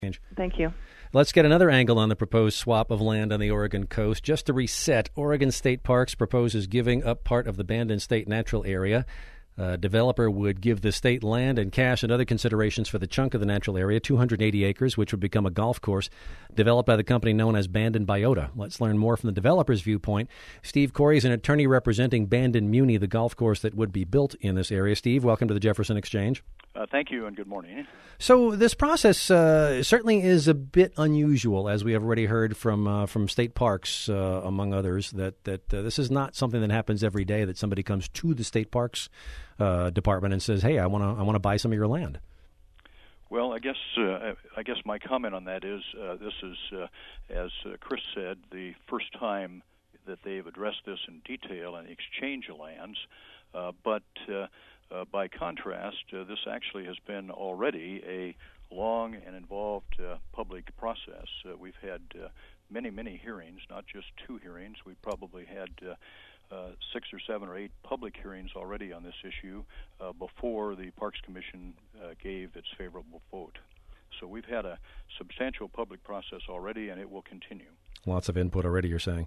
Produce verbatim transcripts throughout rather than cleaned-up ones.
Thank you. Let's get another angle on the proposed swap of land on the Oregon coast. Just to reset, Oregon State Parks proposes giving up part of the Bandon State Natural Area. A developer would give the state land and cash and other considerations for the chunk of the natural area, two hundred eighty acres, which would become a golf course developed by the company known as Bandon Biota. Let's learn more from the developer's viewpoint. Steve Corey is an attorney representing Bandon Muni, the golf course that would be built in this area. Steve, welcome to the Jefferson Exchange. Uh, thank you and good morning. So this process uh, certainly is a bit unusual, as we have already heard from uh, from state parks, uh, among others, that that uh, this is not something that happens every day, that somebody comes to the state parks uh, department and says, "Hey, I want to I want to buy some of your land." Well, I guess uh, I guess my comment on that is uh, this is, uh, as uh, Chris said, the first time that they've addressed this in detail in the exchange of lands, uh, but. Uh, Uh, by contrast, uh, this actually has been already a long and involved uh, public process. Uh, we've had uh, many, many hearings, not just two hearings. We probably had uh, uh, six or seven or eight public hearings already on this issue uh, before the Parks Commission uh, gave its favorable vote. So we've had a substantial public process already, and it will continue. Lots of input already, you're saying.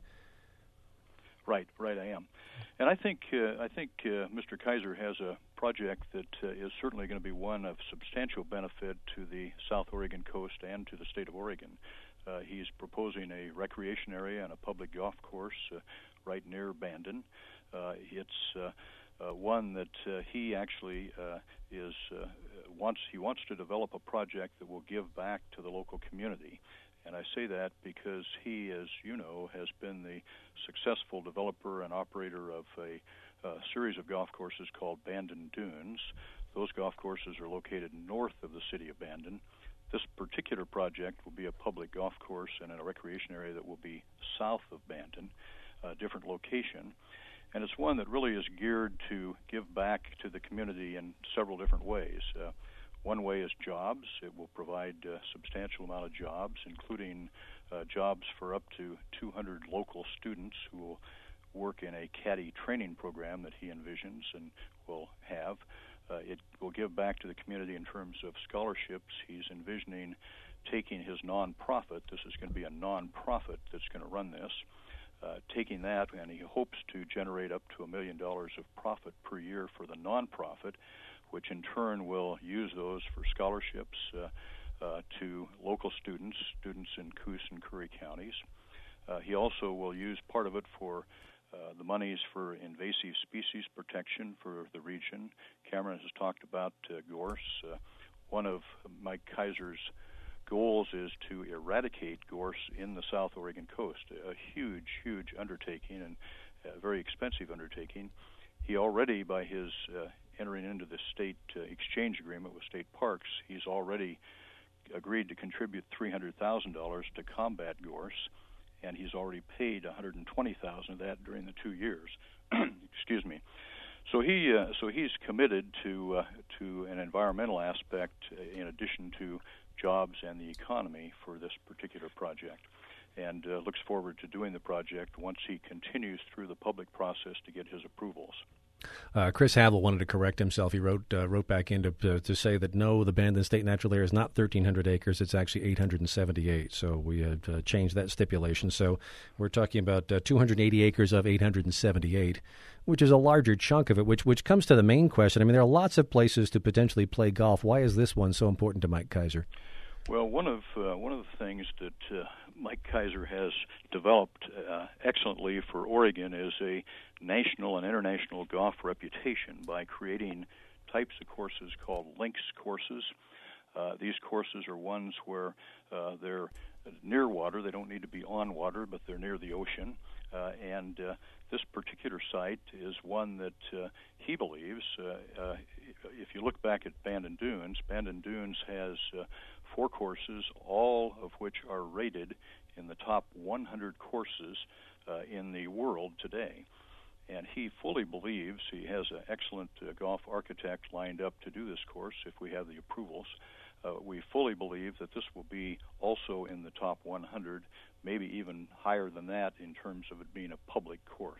Right, right, I am. And I think uh, I think uh, Mister Kaiser has a project that uh, is certainly going to be one of substantial benefit to the South Oregon coast and to the state of Oregon. Uh, he's proposing a recreation area and a public golf course uh, right near Bandon. Uh, it's uh, uh, one that uh, he actually uh, is uh, wants he wants to develop a project that will give back to the local community. And I say that because he, as you know, has been the successful developer and operator of a uh, series of golf courses called Bandon Dunes. Those golf courses are located north of the city of Bandon. This particular project will be a public golf course and in a recreation area that will be south of Bandon, a different location. And it's one that really is geared to give back to the community in several different ways. Uh, One way is jobs. It will provide a substantial amount of jobs, including uh, jobs for up to two hundred local students who will work in a caddy training program that he envisions and will have. Uh, it will give back to the community in terms of scholarships. He's envisioning taking his nonprofit. This is going to be a nonprofit that's going to run this. Uh, taking that, and he hopes to generate up to a million dollars of profit per year for the nonprofit, which in turn will use those for scholarships uh, uh, to local students, students in Coos and Curry counties. Uh, he also will use part of it for uh, the monies for invasive species protection for the region. Cameron has talked about uh, gorse. Uh, one of Mike Kaiser's goals is to eradicate gorse in the South Oregon coast, a huge, huge undertaking and a very expensive undertaking. He already, by his uh, entering into the state uh, exchange agreement with state parks, he's already agreed to contribute three hundred thousand dollars to combat gorse, and he's already paid one hundred twenty thousand dollars of that during the two years. Excuse me. So he uh, so he's committed to uh, to an environmental aspect uh, in addition to jobs and the economy for this particular project, and uh, looks forward to doing the project once he continues through the public process to get his approvals. Uh, Chris Havel wanted to correct himself. He wrote uh, wrote back in to, to, to say that no, the Bandon State Natural Area is not thirteen hundred acres. It's actually eight hundred seventy-eight. So we had uh, changed that stipulation. So we're talking about uh, two hundred eighty acres of eight hundred seventy-eight, which is a larger chunk of it, which which comes to the main question. I mean, there are lots of places to potentially play golf. Why is this one so important to Mike Kaiser? Well, one of uh, one of the things that uh, Mike Kaiser has developed uh, excellently for Oregon is a national and international golf reputation by creating types of courses called links courses. Uh, these courses are ones where uh, they're near water. They don't need to be on water, but they're near the ocean. Uh, and uh, this particular site is one that uh, he believes, uh, uh, if you look back at Bandon Dunes, Bandon Dunes has uh, four courses, all of which are rated in the top one hundred courses uh, in the world today. And he fully believes, he has an excellent uh, golf architect lined up to do this course if we have the approvals. Uh, we fully believe that this will be also in the top one hundred, maybe even higher than that in terms of it being a public course.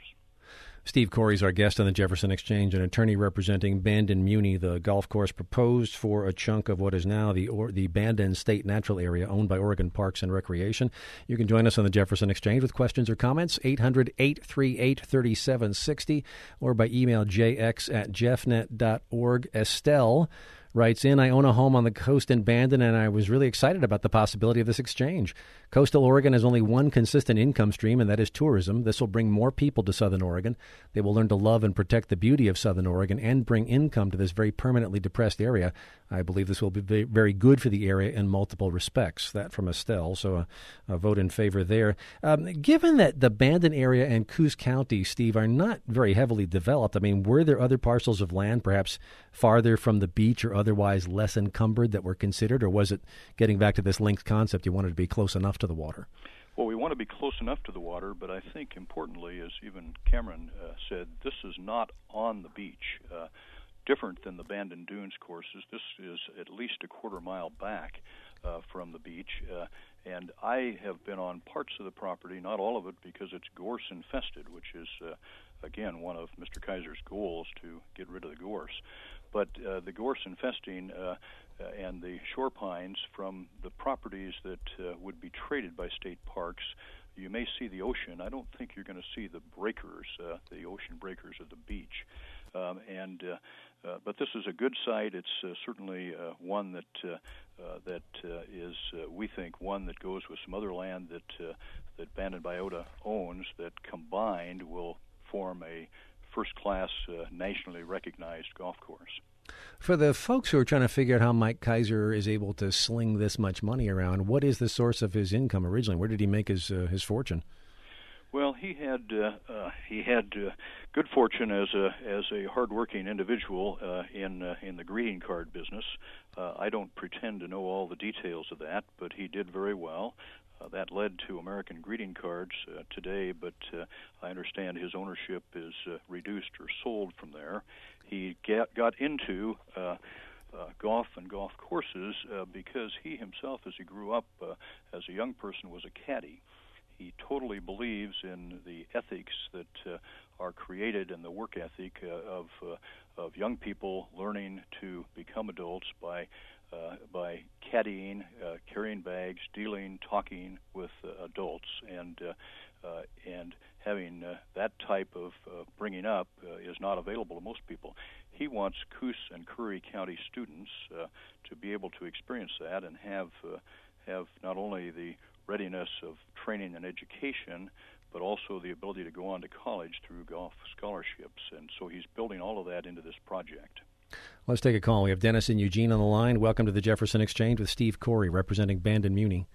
Steve Corey is our guest on the Jefferson Exchange, an attorney representing Bandon Muni, the golf course proposed for a chunk of what is now the or, the Bandon State Natural Area owned by Oregon Parks and Recreation. You can join us on the Jefferson Exchange with questions or comments, eight hundred, eight three eight, three seven six zero, or by email jx at jeffnet dot org. Estelle writes in, I own a home on the coast in Bandon, and I was really excited about the possibility of this exchange. Coastal Oregon has only one consistent income stream, and that is tourism. This will bring more people to Southern Oregon. They will learn to love and protect the beauty of Southern Oregon and bring income to this very permanently depressed area. I believe this will be very good for the area in multiple respects. That from Estelle, so a, a vote in favor there. Um, given that the Bandon area and Coos County, Steve, are not very heavily developed, I mean, were there other parcels of land perhaps farther from the beach or otherwise less encumbered that were considered, or was it, getting back to this linked concept, you wanted to be close enough to the water? Well, we want to be close enough to the water, but I think importantly, as even Cameron uh, said, this is not on the beach. Uh, different than the Bandon Dunes courses, this is at least a quarter mile back uh, from the beach. Uh, and I have been on parts of the property, not all of it, because it's gorse infested, which is, uh, again, one of Mister Kaiser's goals to get rid of the gorse. But uh, the gorse infesting uh, uh, and the shore pines from the properties that uh, would be traded by state parks, you may see the ocean. I don't think you're going to see the breakers, uh, the ocean breakers of the beach. Um, and uh, uh, but this is a good site. It's uh, certainly uh, one that uh, uh, that uh, is, uh, we think, one that goes with some other land that uh, that Bandon Biota owns that combined will form a first-class, uh, nationally recognized golf course. For the folks who are trying to figure out how Mike Kaiser is able to sling this much money around, what is the source of his income originally? Where did he make his uh, his fortune? Well, he had uh, uh, he had uh, good fortune as a as a hardworking individual uh, in uh, in the greeting card business. Uh, I don't pretend to know all the details of that, but he did very well. Uh, that led to American greeting cards uh, today, but uh, I understand his ownership is uh, reduced or sold from there. He get, got into uh, uh, golf and golf courses uh, because he himself, as he grew up uh, as a young person, was a caddy. He totally believes in the ethics that uh, are created and the work ethic uh, of uh, of young people learning to become adults by uh, by caddying, uh, carrying bags, dealing, talking with uh, adults, and uh, uh, and having uh, that type of uh, bringing up uh, is not available to most people. He wants Coos and Curry County students uh, to be able to experience that and have uh, have not only the readiness of training and education, but also the ability to go on to college through golf scholarships. And so he's building all of that into this project. Let's take a call. We have Dennis and Eugene on the line. Welcome to the Jefferson Exchange with Steve Corey, representing Bandon Muni.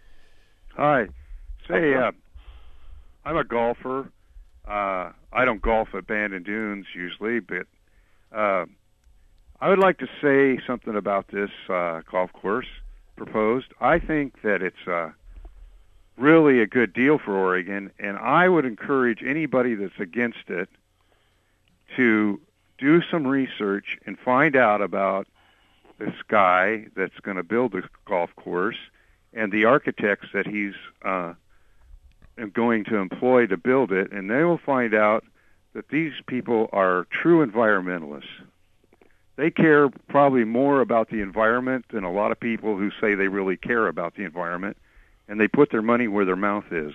Hi. Say, uh, I'm a golfer. Uh, I don't golf at Bandon Dunes usually, but uh, I would like to say something about this uh, golf course proposed. I think that it's uh, really a good deal for Oregon, and I would encourage anybody that's against it to do some research and find out about this guy that's going to build this golf course and the architects that he's uh, going to employ to build it, and they will find out that these people are true environmentalists. They care probably more about the environment than a lot of people who say they really care about the environment, and they put their money where their mouth is.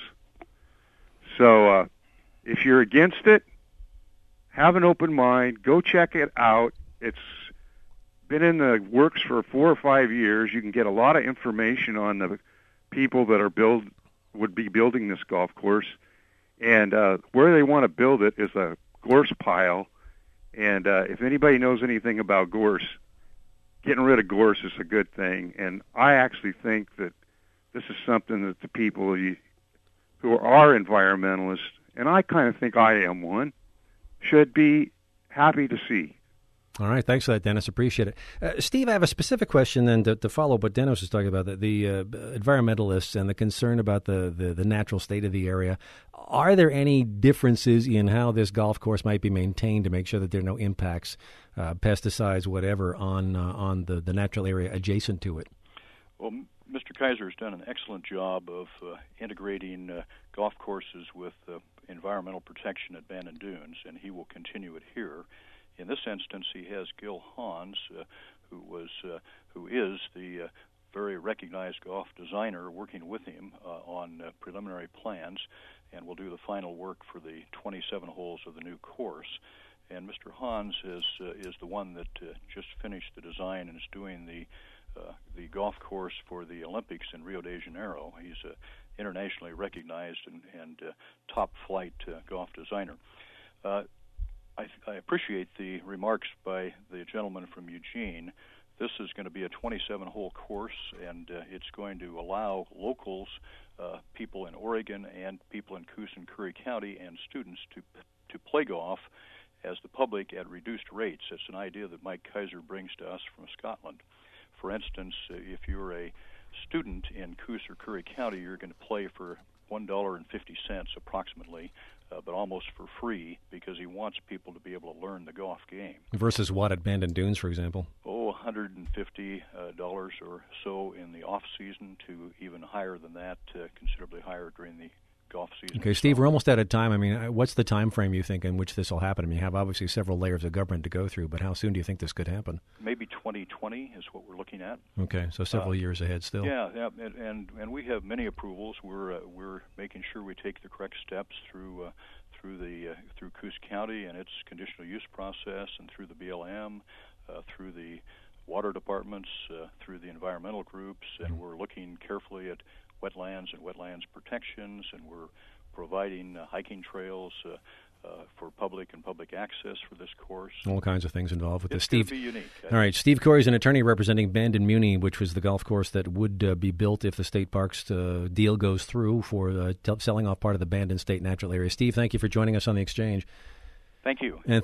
So uh, if you're against it, have an open mind. Go check it out. It's been in the works for four or five years. You can get a lot of information on the people that are build would be building this golf course. And uh, where they want to build it is a gorse pile. And uh, if anybody knows anything about gorse, getting rid of gorse is a good thing. And I actually think that this is something that the people who are environmentalists, and I kind of think I am one, should be happy to see. All right. Thanks for that, Dennis. Appreciate it. Uh, Steve, I have a specific question then to, to follow what Dennis was talking about, the, the uh, environmentalists and the concern about the, the, the natural state of the area. Are there any differences in how this golf course might be maintained to make sure that there are no impacts, uh, pesticides, whatever, on, uh, on the, the natural area adjacent to it? Well, Mister Kaiser has done an excellent job of uh, integrating uh, golf courses with uh, environmental protection at Bandon Dunes, and he will continue it here. In this instance, he has Gil Hans, uh, who was uh, who is the uh, very recognized golf designer, working with him uh, on uh, preliminary plans, and will do the final work for the twenty-seven holes of the new course. And Mister Hans is uh, is the one that uh, just finished the design and is doing the uh, the golf course for the Olympics in Rio de Janeiro. He's a internationally recognized and, and uh, top-flight uh, golf designer. Uh, I, I appreciate the remarks by the gentleman from Eugene. This is going to be a twenty-seven hole course, and uh, it's going to allow locals, uh, people in Oregon and people in Coos and Curry County, and students to to play golf as the public at reduced rates. It's an idea that Mike Kaiser brings to us from Scotland. For instance, uh, if you're a student in Coos or Curry County, you're going to play for one dollar and fifty cents approximately, uh, but almost for free, because he wants people to be able to learn the golf game. Versus what at Bandon Dunes, for example? Oh, one hundred fifty dollars uh, or so in the off-season, to even higher than that, uh, considerably higher during the golf season. Okay, Steve, we're almost out of time. I mean, what's the time frame you think in which this will happen? I mean, you have obviously several layers of government to go through, but how soon do you think this could happen? Maybe twenty twenty is what we're looking at. Okay, so several uh, years ahead still. Yeah, yeah, and and, and we have many approvals. We're uh, we're making sure we take the correct steps through uh, through the uh, through Coos County and its conditional use process, and through the B L M, uh, through the water departments, uh, through the environmental groups, and mm-hmm. we're looking carefully at wetlands and wetlands protections, and we're providing uh, hiking trails uh, uh, for public and public access for this course. All kinds of things involved with it's this. Steve, be unique. All right, Steve Corey is an attorney representing Bandon Muni, which was the golf course that would uh, be built if the state parks uh, deal goes through for uh, t- selling off part of the Bandon State Natural Area. Steve, thank you for joining us on The Exchange. Thank you. And